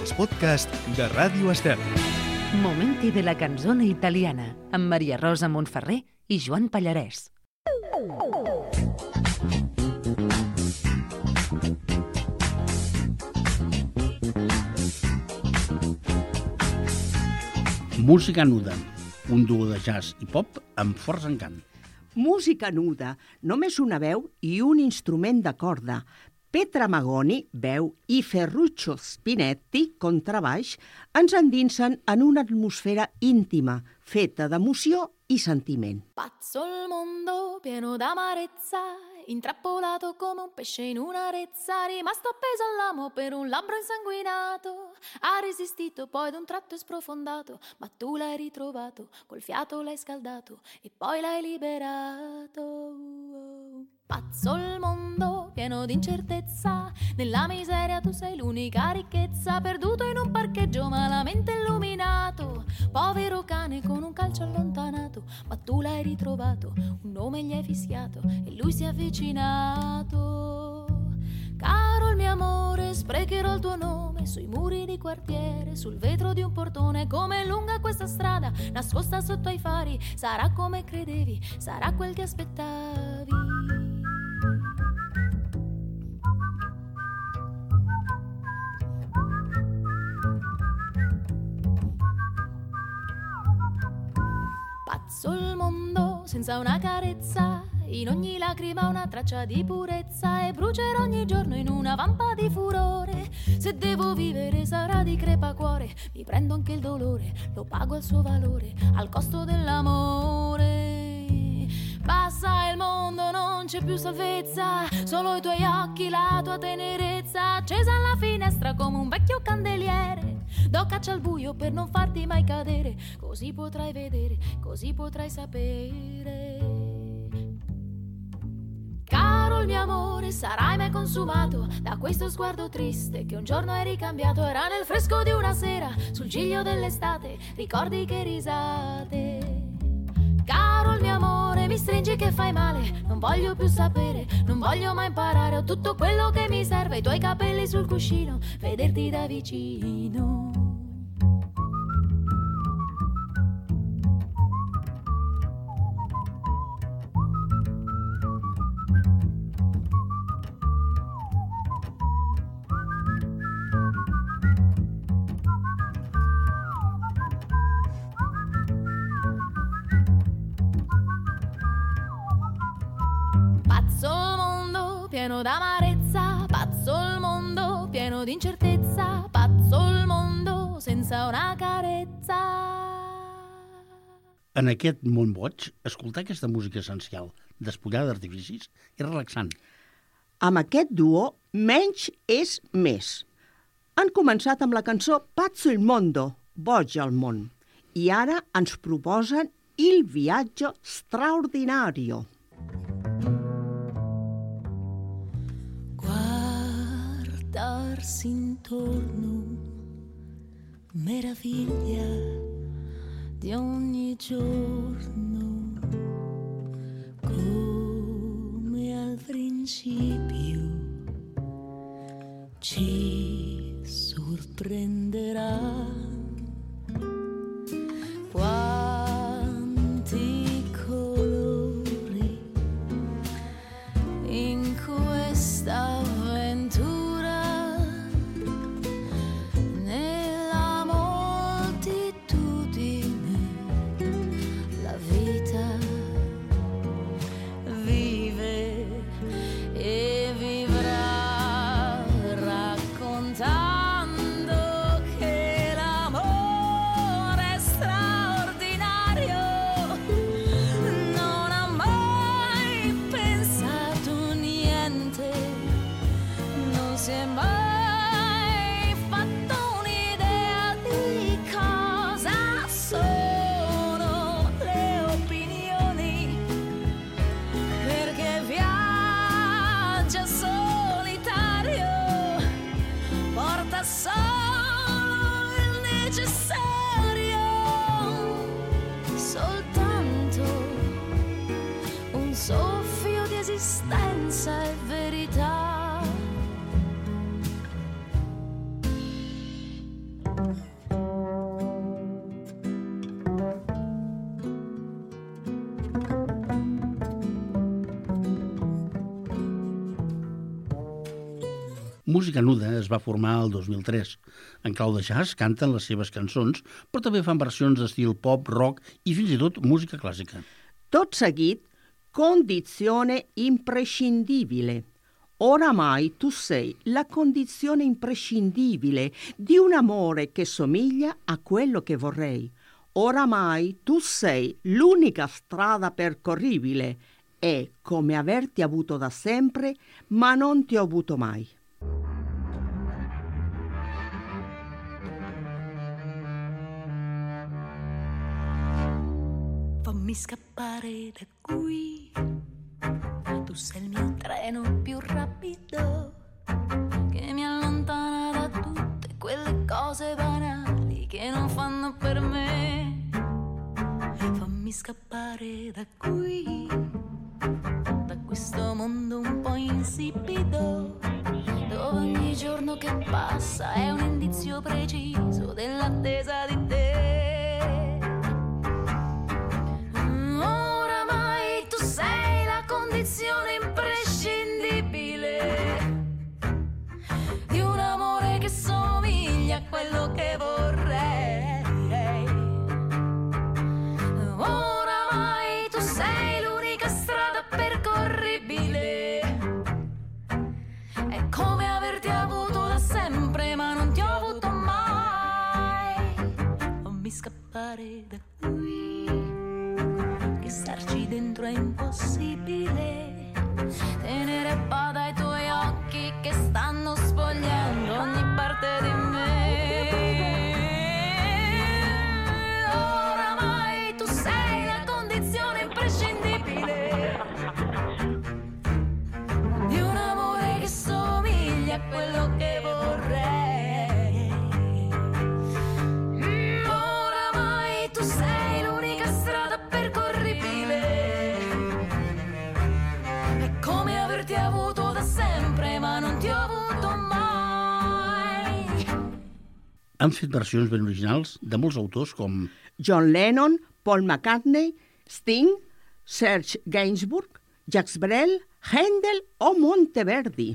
els podcasts de Ràdio Estel. Momenti de la canzone italiana amb Maria Rosa Montferrer i Joan Pallarès. Música nuda, un duo de jazz i pop amb forts encant. Música nuda, només una veu i un instrument de corda. Petra Magoni, veu, i Ferruccio Spinetti, contrabaix, ens endinsen en una atmosfera íntima, feta d'emoció i sentiment. Pazzo il mondo, pieno d'amarezza, intrappolato come un pesce in una rezza, rimasto appeso all'amo per un labbro insanguinato. Ha resistito, poi d'un tratto è sprofondato, ma tu l'hai ritrovato, col fiato l'hai scaldato e poi l'hai liberato. Pazzo il mondo, pieno d'incertezza, nella miseria tu sei l'unica ricchezza, perduto in un parcheggio malamente illuminato, povero cane con un calcio allontanato, ma tu l'hai ritrovato, un nome gli hai fischiato e lui si è avvicinato. Caro il mio amore, sprecherò il tuo nome sui muri di quartiere, sul vetro di un portone, come è lunga questa strada, nascosta sotto ai fari, sarà come credevi, sarà quel che aspettavi. Pazzo il mondo senza una carezza, in ogni lacrima una traccia di purezza, e brucerò ogni giorno in una vampa di furore. Se devo vivere sarà di crepacuore, mi prendo anche il dolore, lo pago al suo valore, al costo dell'amore. Passa il mondo, non c'è più salvezza, solo i tuoi occhi, la tua tenerezza, accesa alla finestra come un vecchio candeliere. Do caccia al buio per non farti mai cadere, così potrai vedere, così potrai sapere. Caro il mio amore, sarai mai consumato da questo sguardo triste che un giorno hai ricambiato. Era nel fresco di una sera, sul ciglio dell'estate, ricordi che risate. Caro il mio amore, mi stringi che fai male, non voglio più sapere, non voglio mai imparare, ho tutto quello che mi serve, i tuoi capelli sul cuscino, vederti da vicino. Pazzo il mondo, pieno d'amarezza, pazzo il mondo, pieno d'incertezza, pazzo il mondo, senza una carezza. En aquest món boig, escoltar aquesta música essencial, despullada d'artificis, és relaxant. Amb aquest duo, menys és més. Han començat amb la cançó Pazzo il mondo, boig al món, i ara ens proposen Il viaggio straordinario. Guardarsi intorno, meraviglia di ogni giorno, come al principio ci sorprenderà. Quanti colori in questa avventura, nella moltitudine la vita vive e vivrà, raccontando che l'amore Música Nuda es va formar el 2003. En clau de jazz canten les seves cançons, però també fan versions d'estil pop, rock i fins i tot música clàssica. Tot seguit, condizione imprescindibile. Oramai tu sei la condizione imprescindibile di un amore che somiglia a quello che vorrei. Oramai tu sei l'unica strada percorribile. È come averti avuto da sempre, ma non ti ho avuto mai. Fammi scappare da qui, tu sei il mio treno più rapido che mi allontana da tutte quelle cose banali che non fanno per me. Fammi scappare da qui, da questo mondo un po' insipido, dove ogni giorno che passa è un indizio preciso dell'attesa di te. Oramai tu sei la condizione imprescindibile di un amore che somiglia a quello che vorrei. Oramai tu sei l'unica strada percorribile. È come averti avuto da sempre, ma non ti ho avuto mai. Fammi scappare da qui, che starci dentro è impossibile. Tenere a bada i tuoi occhi che stanno spogliando ogni parte di me. Oramai tu sei la condizione imprescindibile di un amore che somiglia a quello che vorrei. Oramai tu sei l'unica strada percorribile. È come averti avuto da sempre, ma non ti ho avuto mai. Han fet versions ben originals de molts autors com John Lennon, Paul McCartney, Sting, Serge Gainsbourg, Jacques Brel, Handel o Monteverdi.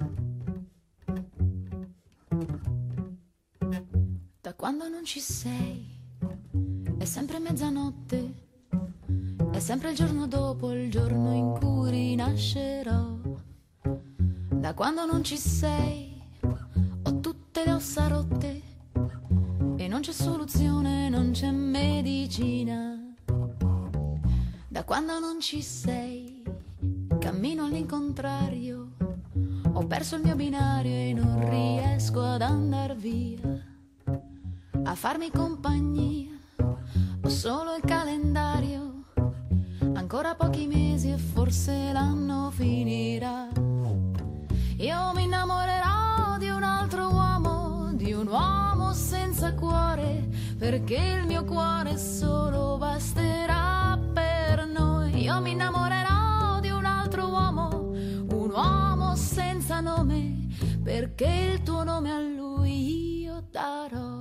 Da quando non ci sei, è sempre mezzanotte, è sempre il giorno dopo il giorno in cui rinascerò. Da quando non ci sei, ho tutte le ossa rotte e non c'è soluzione, non c'è medicina. Da quando non ci sei, cammino all'incontrario, ho perso il mio binario e non riesco ad andar via. A farmi compagnia, ho solo il calendario, ancora pochi mesi e forse l'anno finirà. Io mi innamorerò di un altro uomo, di un uomo senza cuore, perché il mio cuore solo basterà per noi. Io mi innamorerò di un altro uomo, un uomo senza nome, perché il tuo nome a lui io darò.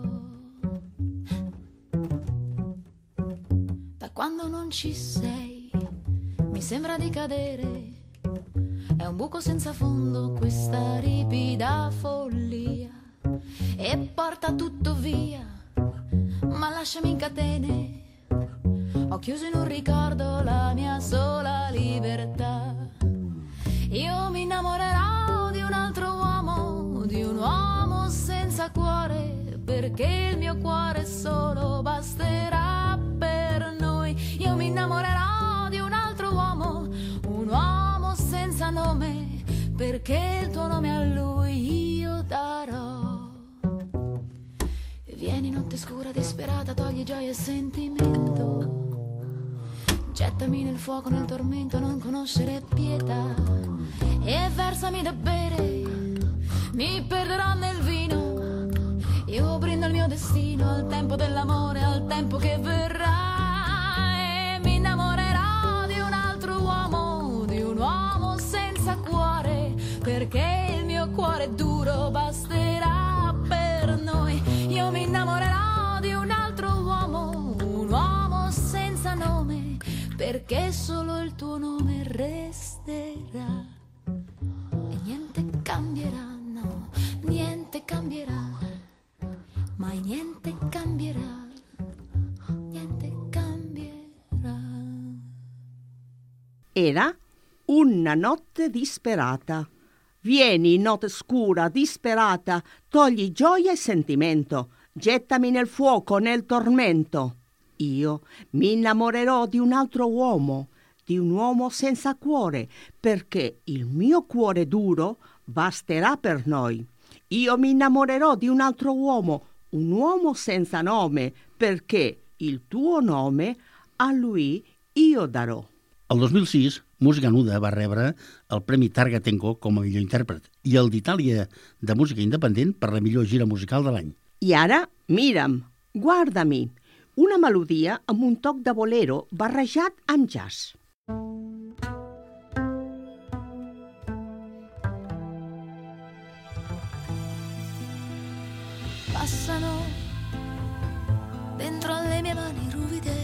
Da quando non ci sei, mi sembra di cadere, è un buco senza fondo questa ripida follia, e porta tutto via, ma lasciami in catene. Ho chiuso in un ricordo la mia sola libertà. Io mi innamorerò di un altro uomo, di un uomo senza cuore, perché il mio cuore solo basterà per noi. Io mi innamorerò di un altro uomo, un uomo senza nome, perché il tuo nome a lui io darò. E vieni notte scura disperata, togli gioia e sentimento, gettami nel fuoco, nel tormento, non conoscere pietà, e versami da bere, mi perderò nel vino. Io brindo il mio destino al tempo dell'amore, al tempo che verrà, e mi innamorerò di un altro uomo, di un uomo senza cuore, perché il mio cuore duro basterà per noi. Io mi innamorerò cambierà, mai niente cambierà, niente cambierà. Era una notte disperata. Vieni, notte scura, disperata, togli gioia e sentimento, gettami nel fuoco, nel tormento. Io mi innamorerò di un altro uomo, di un uomo senza cuore, perché il mio cuore duro basterà per noi. Io mi innamorerò di un altro uomo, un uomo senza nome, perché il tuo nome a lui io darò. El 2006, Música Nuda va rebre el Premi Targa-Tenco com a millor intèrpret i el d'Itàlia de música independent per la millor gira musical de l'any. I ara, mira'm, guarda-mi, una melodia amb un toc de bolero barrejat amb jazz. Passano dentro alle mie mani ruvide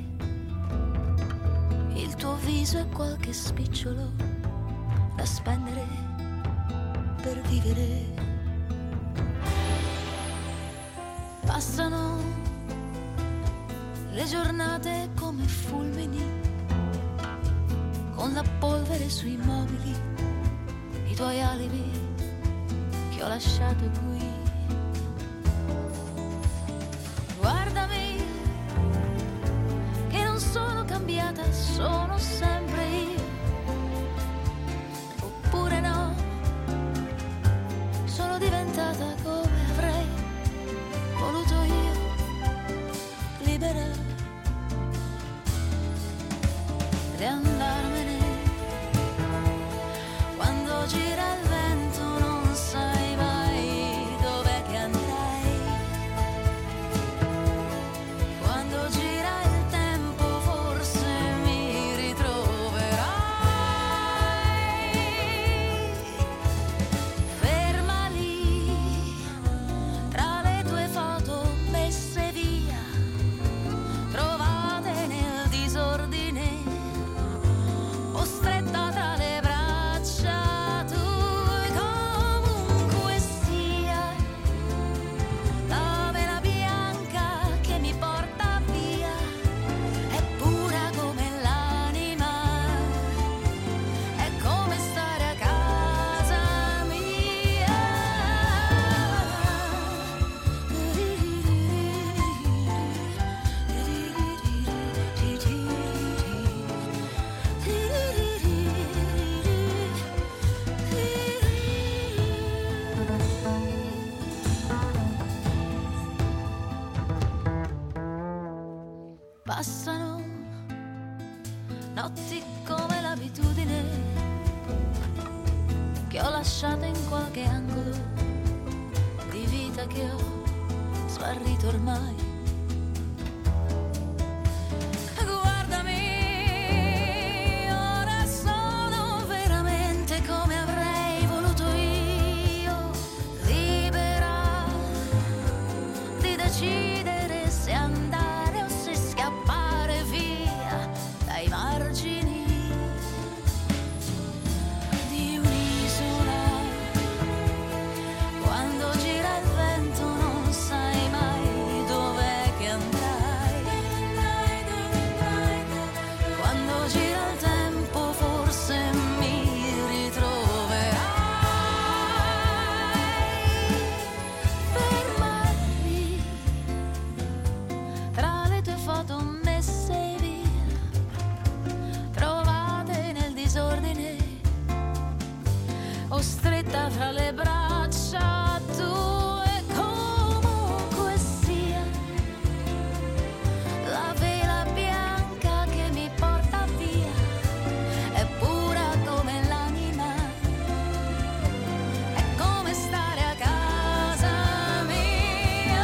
il tuo viso e qualche spicciolo da spendere per vivere. Passano le giornate come fulmini, con la polvere sui mobili, i tuoi alibi che ho lasciato qui. Guardami, che non sono cambiata, sono sempre io. Oppure no, sono diventata come avrei voluto io, libera di andarmene. Quando gira il vento non sai mai dov'è che andrai. Quando gira il tempo forse mi ritroverai. Ferma lì, tra le tue foto messe via, trovate nel disordine, o stretta tra le braccia tu. E comunque sia, la vela bianca che mi porta via è pura come l'anima, è come stare a casa mia. Passano notti come l'abitudine che ho lasciato in qualche angolo di vita che ho smarrito ormai. Guardami, ora sono veramente come avrei voluto io, libera di decidere se andare o se scappare via dai margini di un'isola. Quando gira il vento non sai mai dov'è che andrai. Quando gira il tempo forse mi ritroverai. Ferma lì, tra le tue foto messe via, trovate nel disordine, o stretta tra le braccia tu. E comunque sia, la vela bianca che mi porta via è pura come l'anima, è come stare a casa mia.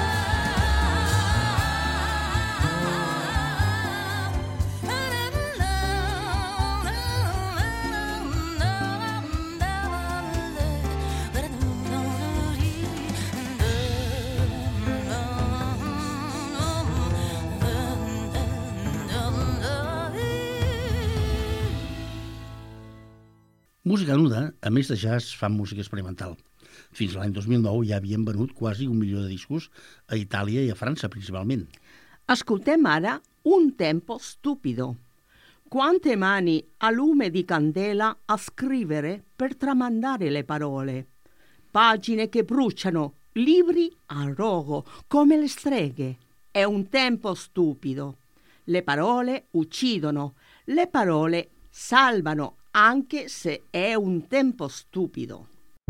Música Nuda, a més de jazz, fan música experimental. Fins a l'any 2009 ja havien venut quasi 1 milió de discos a Itàlia i a França, principalment. Ascoltem ara Un tempo stupido. Quante mani a lume di candela a scrivere per tramandare le parole. Pagine che bruciano, libri a rogo, come le streghe. È un tempo stupido. Le parole uccidono, le parole salvano, anche se è un tempo stupido.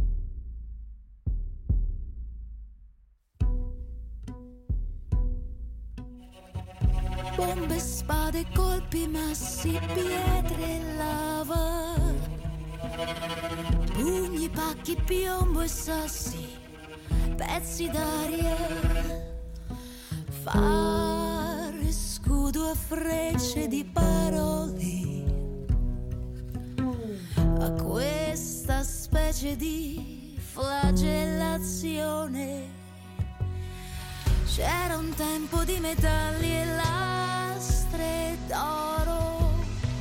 Bombe, spade, colpi, massi, pietre e lava, pugni, pacchi, piombo e sassi, pezzi d'aria, fare scudo a frecce di parole, a questa specie di flagellazione. C'era un tempo di metalli e lastre d'oro,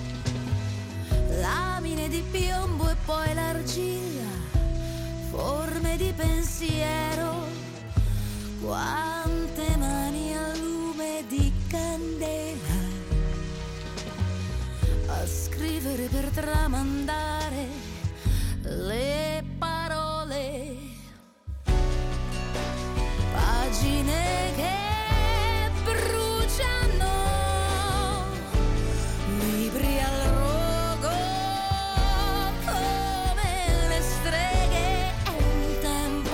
lamine di piombo e poi l'argilla, forme di pensiero, quante mani a lume di candela, a scrivere per tramandare le parole, pagine che bruciano, libri al rogo come le streghe. È un tempo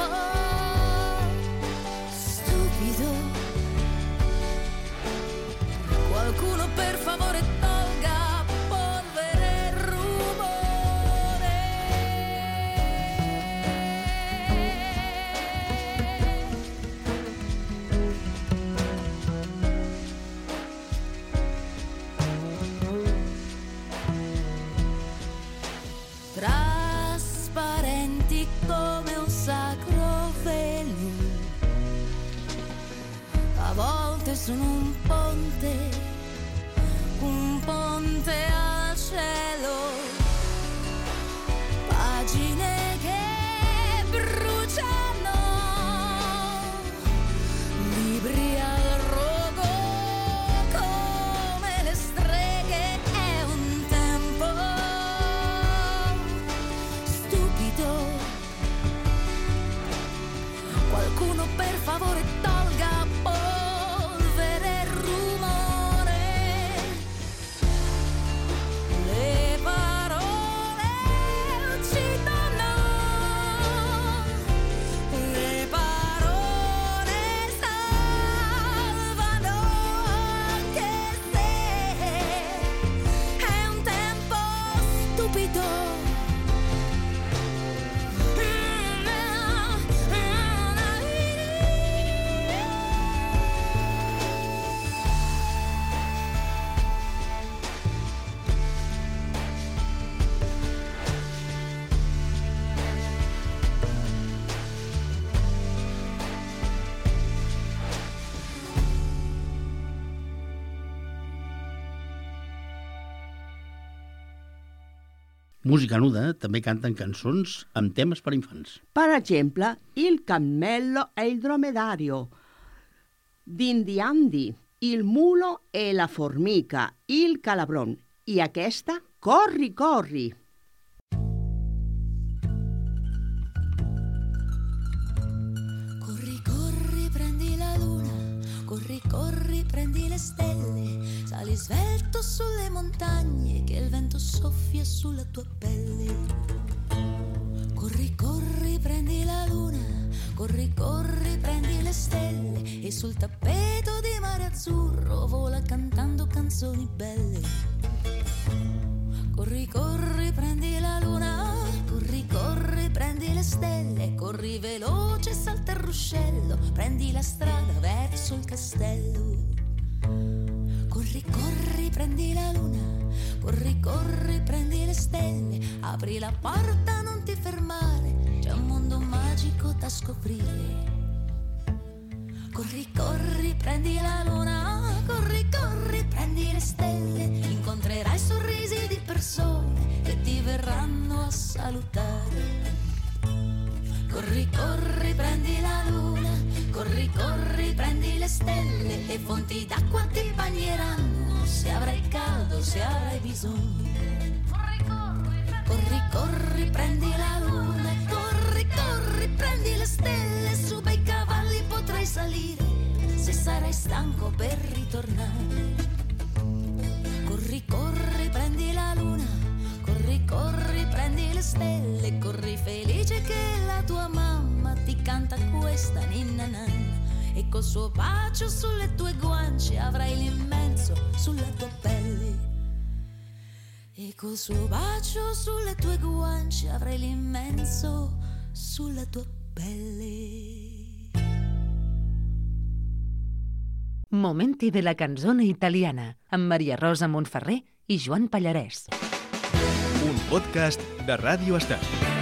stupido. Qualcuno per favore tolga polvere e rumore. Trasparenti come un sacro velo, a volte sono un ponte al cielo, pagine che bruciano, libri al rogo come le streghe. È un tempo stupido. Qualcuno per favore tolga polvere e rumore. Le parole uccidono, le parole salvano, anche se è un tempo stupido. Música Nuda també canten cançons amb temes per infants. Per exemple, Il cammello e il dromedario, Dindi Andi, Il mulo e la formica, Il calabron, i aquesta, Corri, corri. Corri, corri, prendi la luna, corri, corri, prendi le stelle, sali svelto sulle montagne che il vento soffia sulla tua pelle. Corri, corri, prendi la luna, corri, corri, prendi le stelle e sul tappeto di mare azzurro vola cantando canzoni belle. Corri, corri, prendi la luna, corri, corri, prendi le stelle, corri veloce, salta il ruscello, prendi la strada verso il castello. Corri, corri, prendi la luna, corri, corri, prendi le stelle, apri la porta, non ti fermare, c'è un mondo magico da scoprire. Corri, corri, prendi la luna, corri, corri, prendi le stelle, incontrerai sorrisi di persone che ti verranno a salutare. Corri, corri, prendi la luna, corri, corri, prendi le stelle e fonti d'acqua ti bagneranno se avrai caldo, se avrai bisogno. Corri, corri, prendi la luna, corri, corri, prendi le stelle, su bei cavalli potrai salire se sarai stanco per ritornare. Corri, corri, prendi la luna, corri, corri, prendi le stelle, corri felice che la tua mamma ti canta questa ninna nanna e col suo bacio sulle tue guance avrai l'immenso sulla tua pelle. E col suo bacio sulle tue guance avrai l'immenso sulla tua pelle. Momenti della canzone italiana amb Maria Rosa Montferrer i Joan Pallarès. Un podcast de Ràdio Estel.